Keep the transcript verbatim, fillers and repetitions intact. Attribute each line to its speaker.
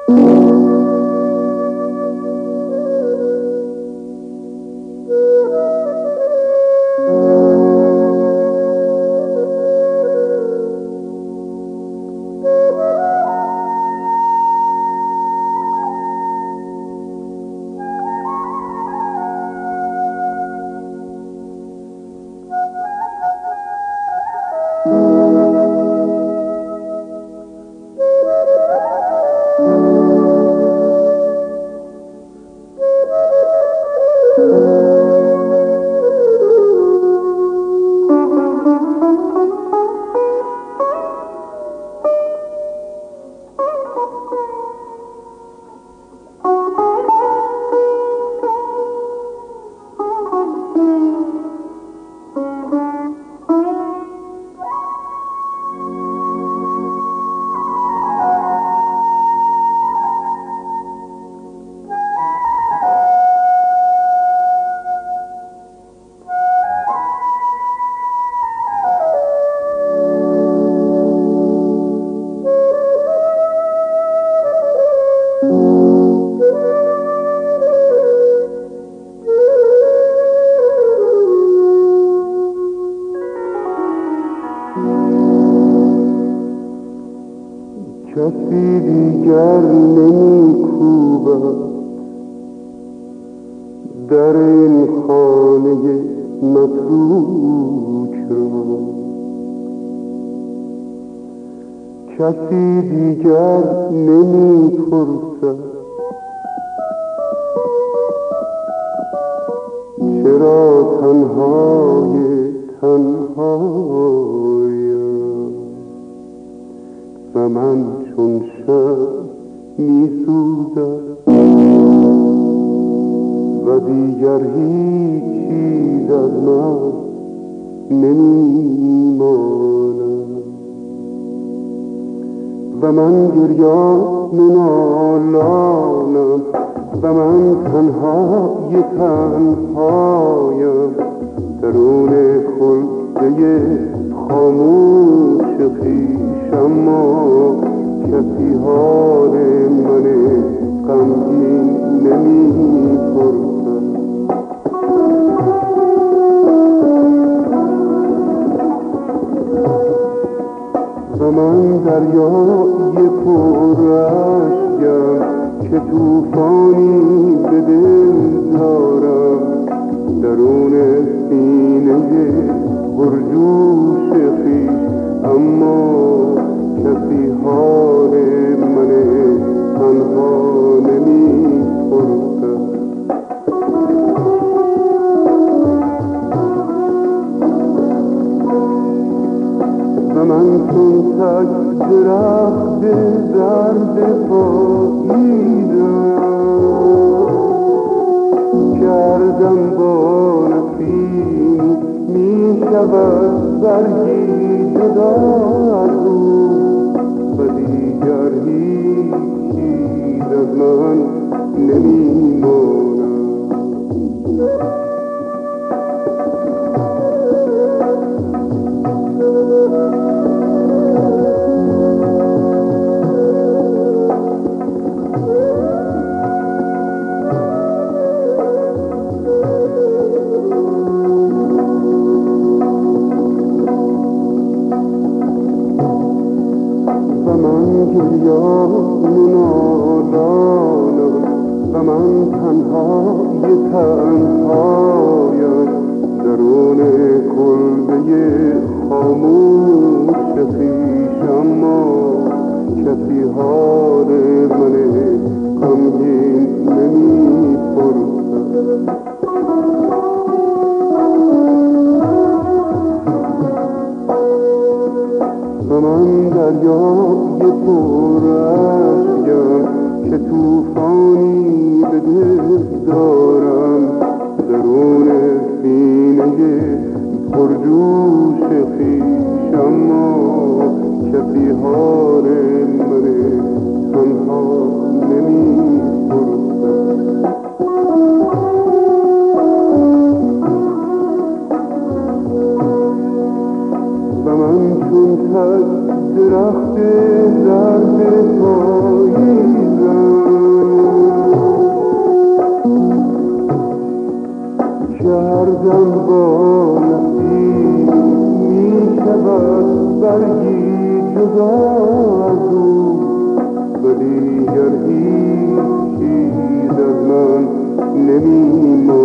Speaker 1: کسی دیگر نمی کوبد در این خانه متروک را، کسی دیگر نمی پرسد چرا تنهای تنهایم و من چون شب می سوزم و دیگر هیچ چیز از من نمی ماند و من گریان و نالانم و من تنهای تنهایم درون خلده خاموش خویش، اما کسی حال من غمگین نمی پرسد و من دریای پر اشکم که طوفانی به دل دارم درون سینه پرجوش خویش، اما کسی حال من تنها نمی پرسد و من چون تک درخت زرد پاییدم کردم با نسیم می شود برگی جدا از او و دیگر هیچ چیز از من نمی ماند گریان نالانم و من تنهای تنهایم درون کلبه خاموش خویش، اما کسی حال من غمگین نمی پرسد و من دریای پر اشکم که طوفانی به دل دارم درون سینه پرجوش خویش، اما کسی حال من تنها نمی پرسد و من چون تک درخت زرد پاییدم برگی جدا از او، ولی گر هیچ چیز از من نمی‌ماند